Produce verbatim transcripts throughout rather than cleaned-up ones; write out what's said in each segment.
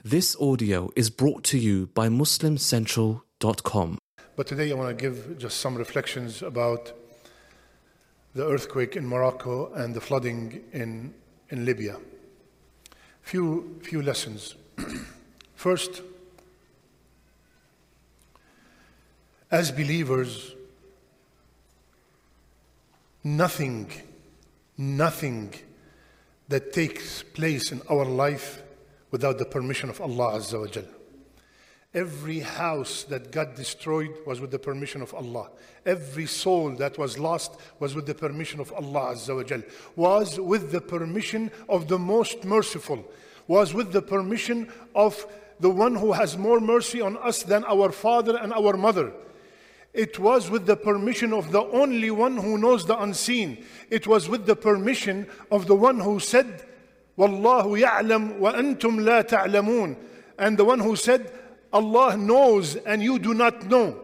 This audio is brought to you by Muslim Central dot com. But today I want to give just some reflections about the earthquake in Morocco and the flooding in, in Libya. Few, few lessons. First, as believers, nothing, nothing that takes place in our life without the permission of Allah Azza wa Jal. Every house that got destroyed was with the permission of Allah. Every soul that was lost was with the permission of Allah Azza wa Jal. Was with the permission of the most merciful. Was with the permission of the one who has more mercy on us than our father and our mother. It was with the permission of the only one who knows the unseen. It was with the permission of the one who said, Wallahu ya'lam wa antum la ta'lamun. And the one who said, Allah knows and you do not know.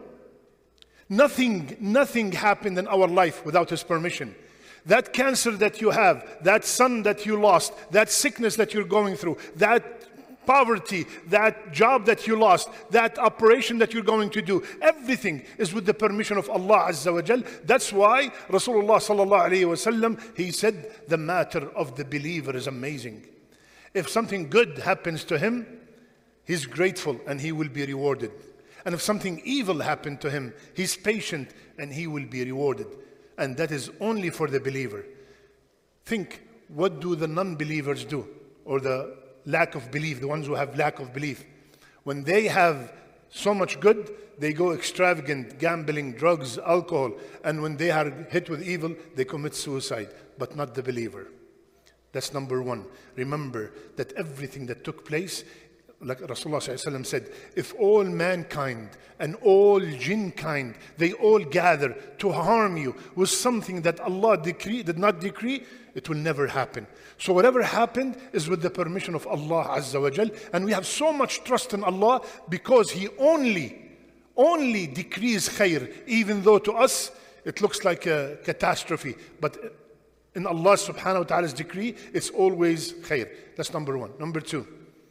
Nothing, nothing happened in our life without His permission. That cancer that you have, that son that you lost, that sickness that you're going through, that poverty, that job that you lost, that operation that you're going to do, everything is with the permission of Allah Azza wa Jal. That's why Rasulullah sallallahu alayhi wa sallam, he said, the matter of the believer is amazing. If something good happens to him, he's grateful and he will be rewarded. And if something evil happened to him, he's patient and he will be rewarded. And that is only for the believer. Think, what do the non-believers do? Or the lack of belief, the ones who have lack of belief. When they have so much good, they go extravagant, gambling, drugs, alcohol. And when they are hit with evil, they commit suicide. But not the believer. That's number one. Remember that everything that took place, like Rasulullah said, if all mankind and all jinn kind, they all gather to harm you with something that Allah decree, did not decree, it will never happen. So whatever happened is with the permission of Allah Azza wa Jal. And we have so much trust in Allah because He only, only decrees khair, even though to us it looks like a catastrophe. But in Allah subhanahu wa ta'ala's decree, it's always khair. That's number one. Number two.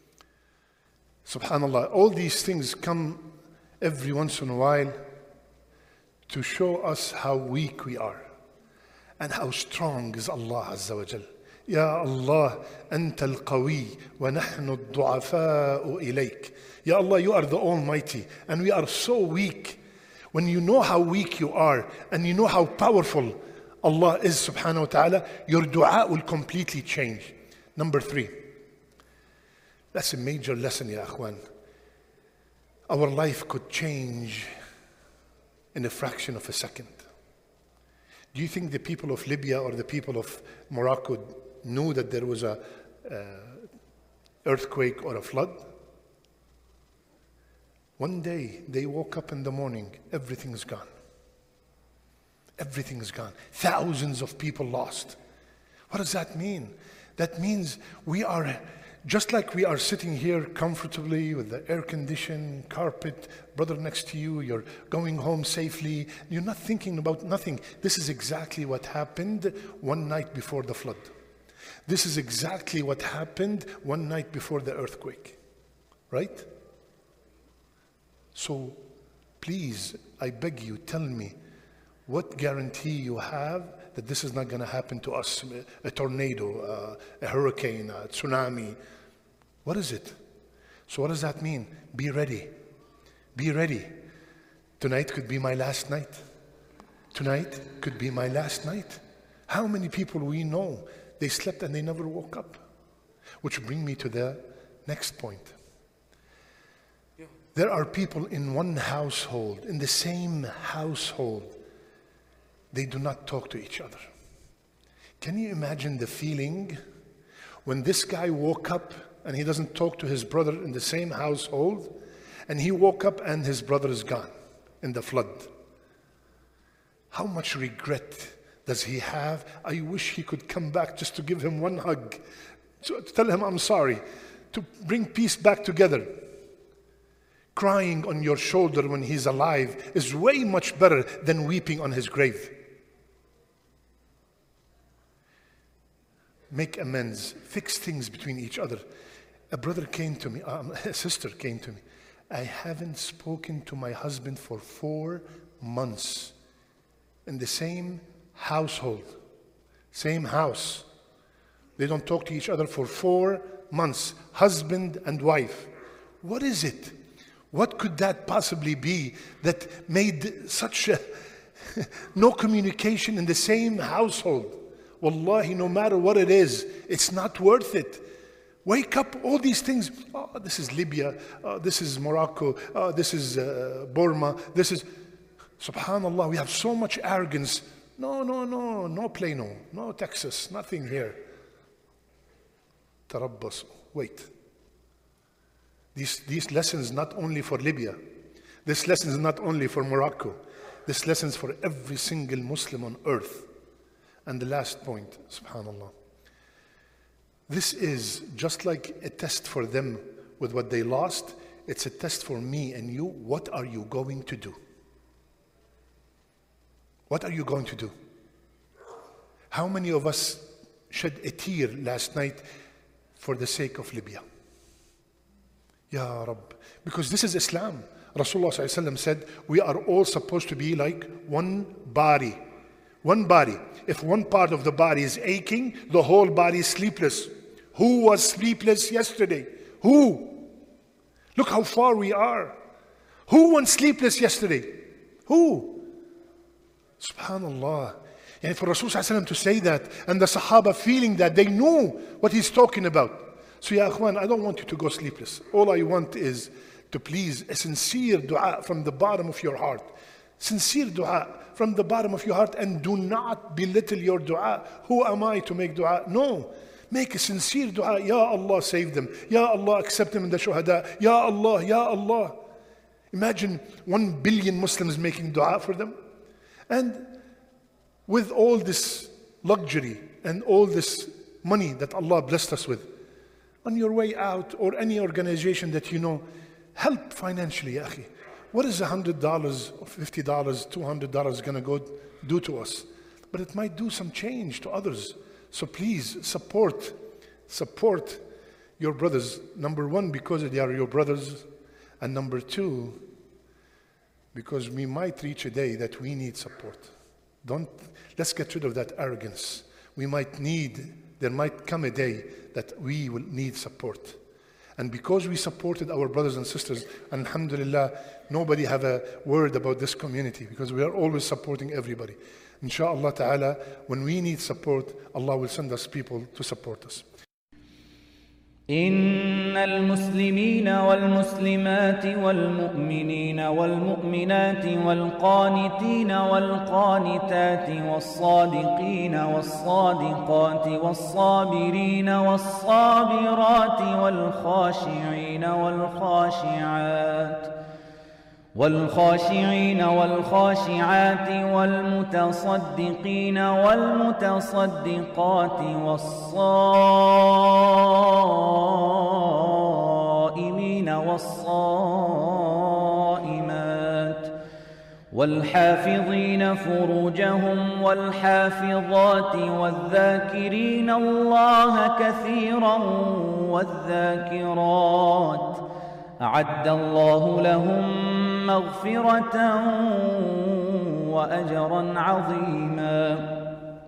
Subhanallah, all these things come every once in a while to show us how weak we are and how strong is Allah Azza wa Jal. Ya Allah, Anta al-Qawi wa nahnu al-du'afa'u ilayk. Ya Allah, you are the Almighty and we are so weak. When you know how weak you are and you know how powerful Allah is subhanahu wa ta'ala, your dua will completely change. Number three. That's a major lesson, ya akhwan. Our life could change in a fraction of a second. Do you think the people of Libya or the people of Morocco knew that there was a uh, earthquake or a flood? One day they woke up in the morning, everything's gone. Everything's gone. Thousands of people lost. What does that mean? That means we are, just like we are sitting here comfortably with the air-conditioned carpet, brother next to you, you're going home safely, you're not thinking about nothing. This is exactly what happened one night before the flood. This is exactly what happened one night before the earthquake. Right? So, please, I beg you, tell me, what guarantee you have that this is not going to happen to us? A tornado, uh, a hurricane, a tsunami. What is it? So what does that mean? Be ready. Be ready. Tonight could be my last night. Tonight could be my last night. How many people we know, they slept and they never woke up? Which brings me to the next point. There are people in one household, in the same household, they do not talk to each other. Can you imagine the feeling when this guy woke up and he doesn't talk to his brother in the same household, and he woke up and his brother is gone in the flood? How much regret does he have? I wish he could come back just to give him one hug, to tell him I'm sorry, to bring peace back together. Crying on your shoulder when he's alive is way much better than weeping on his grave. Make amends, fix things between each other. A brother came to me, um, a sister came to me. I haven't spoken to my husband for four months in the same household, same house. They don't talk to each other for four months, husband and wife. What is it? What could that possibly be that made such a no communication in the same household? Wallahi, no matter what it is, it's not worth it. Wake up, all these things. Oh, this is Libya. Oh, this is Morocco. Oh, this is uh, Burma. This is, subhanallah, we have so much arrogance. No, no, no, no Plano, no Texas, nothing here. Tarabbas, wait. These, these lessons not only for Libya. This lesson is not only for Morocco. This lesson is for every single Muslim on earth. And the last point, subhanallah. This is just like a test for them with what they lost. It's a test for me and you. What are you going to do? What are you going to do? How many of us shed a tear last night for the sake of Libya? Ya Rabb. Because this is Islam. Rasulullah sallallahu alaihi wasallam said, we are all supposed to be like one body. One body. If one part of the body is aching, the whole body is sleepless. Who was sleepless yesterday? Who? Look how far we are. Who went sleepless yesterday? Who? Subhanallah. And for Rasul sallallahu alaihi wasallam to say that, and the Sahaba feeling that, they knew what he's talking about. So ya akhwan, I don't want you to go sleepless. All I want is to please a sincere dua from the bottom of your heart. Sincere dua from the bottom of your heart, and do not belittle your dua. Who am I to make dua? No. Make a sincere dua. Ya Allah, save them. Ya Allah, accept them in the shuhada. Ya Allah, Ya Allah. Imagine one billion Muslims making dua for them. And with all this luxury and all this money that Allah blessed us with, on your way out, or any organization that you know, help financially, ya akhi. What is one hundred dollars, or fifty dollars, two hundred dollars going to go do to us? But it might do some change to others. So please support, support your brothers. Number one, because they are your brothers. And number two, because we might reach a day that we need support. Don't, let's get rid of that arrogance. We might need, there might come a day that we will need support. And because we supported our brothers and sisters, alhamdulillah, nobody have a word about this community, because we are always supporting everybody. Insha'Allah ta'ala, when we need support, Allah will send us people to support us. إن المسلمين والمسلمات والمؤمنين والمؤمنات والقانتين والقانتات والصادقين والصادقات والصابرين والصابرات والخاشعين والخاشعات والخاشعين والخاشعات والمتصدقين والمتصدقات والصائمين والصائمات والحافظين فروجهم والحافظات والذاكرين الله كثيرا والذاكرات أعد الله لهم مغفرة وأجرا عظيما.